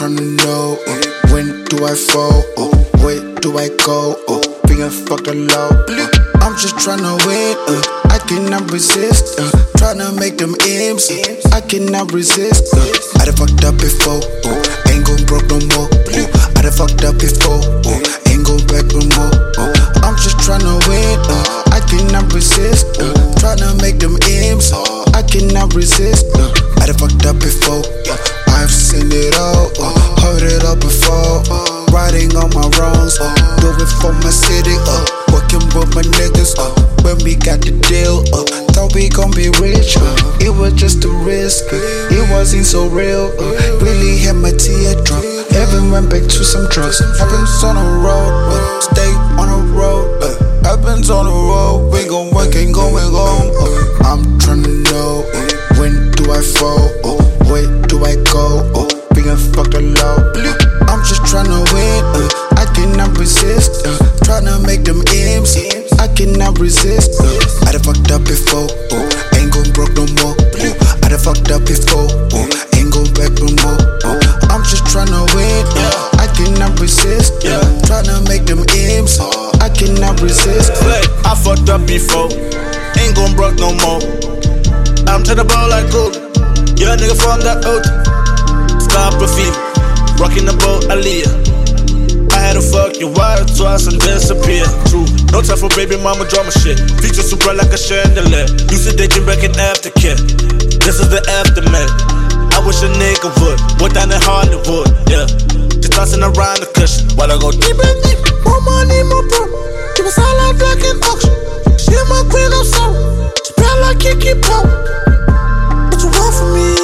tryna know, when do I fall? Where do I go? Being fucked alone. I'm just tryna win. I cannot resist. Tryna make them M's. I cannot resist. I done fucked up before. Ain't gon' broke no more. I done fucked up before. Ain't gon' back no more. I'm just tryna win. I cannot resist. Tryna make them M's. I cannot resist. I done fucked up before. I've seen it all. Heard it all before. Riding on my wrongs. Do it for my city. Working with my niggas. When we got the deal. Thought we gon' be rich. It was just a risk. It wasn't so real. Really had my teardrop. Heaven went back to some drugs. Happens on the road. Stay on the road. Happens on the road. We gon' work, ain't going home. I'm tryna know, when do I fall? Where do I go? Being fucked alone. I'm just tryna win. I cannot resist. Tryna make them M's. I cannot resist. I done fucked up before. Ain't gon' broke no more. I done fucked up before. Ain't gon' back no more. I'm just tryna win. I cannot resist. Tryna make them M's. I cannot resist. I fucked up before. Ain't gon' broke no more. I'm tryna ball like Kobe. Yeah, nigga from that old. Stop a fever. Rockin' the boat, Aaliyah. I had to fuck your wife twice and disappear. True, no time for baby mama drama shit. Feature super like a chandelier. Used to dating back in aftercare. This is the aftermath. I wish a nigga would. Went down in Hollywood, yeah. Just tossing around the cushion while I go deep and deep. More money, more bro. Keep us all out like an auction. She my queen, I'm sorry. She proud like Kiki Poe. What you want from me?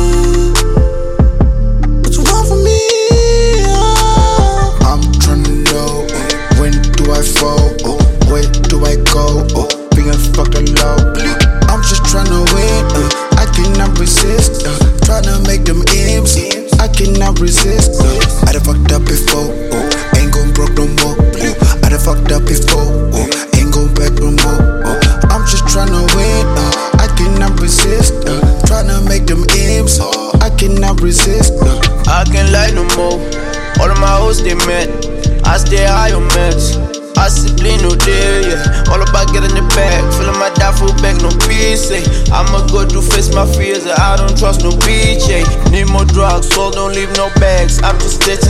What you want from me? I'm tryna know, when do I fall? Where do I go? Being fucked alone. I'm just tryna win. I cannot resist. Tryna make them M's. I cannot resist. I done fucked up before. Ain't gon' broke no more. I done fucked up before. Ain't gon' back no more. I'm just tryna win. I cannot resist. Tryna make them M's. I cannot resist. I can't lie no more. All of my hoes they met. I stay high on meds. I simply no day, yeah. All about getting the bag. Filling my duffel bag, no peace, eh. I'ma go to face my fears, I don't trust no bitch, eh. Need more drugs, so don't leave no bags. I'm just dating